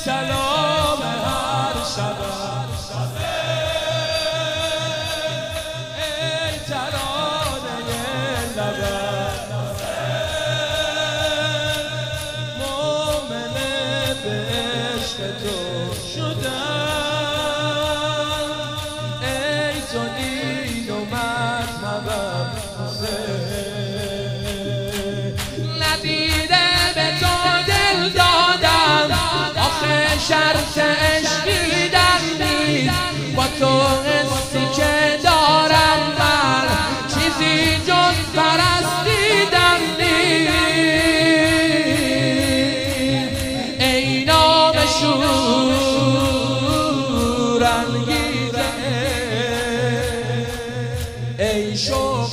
سلام هر شب ای ترانه لبت مومن به عشق تو شدم ای تو دین و مذهبم ندیده به تو دل دادم آخه شرط عشقی در نیست با تو حسی که دارم من چیزی جز پرستیدن نیست ای نام شورانگیزه ای شوق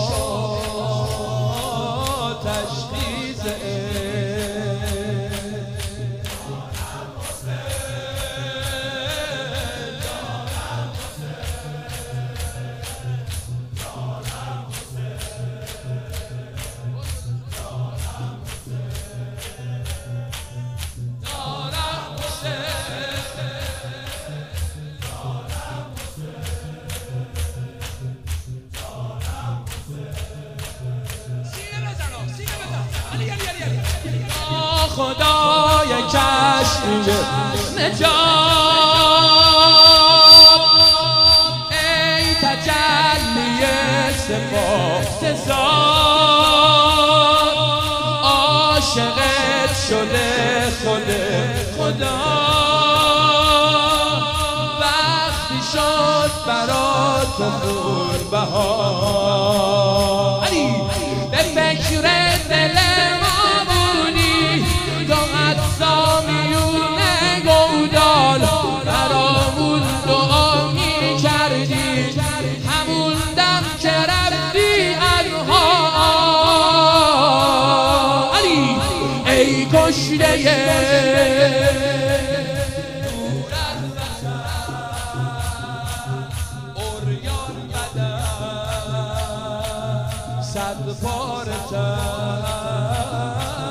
آتش خیزه خدای کشتی نجات ای تجلی صفات ذات عاشقت شده خود خدا وقتی شد برات خونبها به فکر دل برامون دعا می کردی همون دم که رفتی انها علی ای کشته دور از وطن عریان بدن صد پاره تن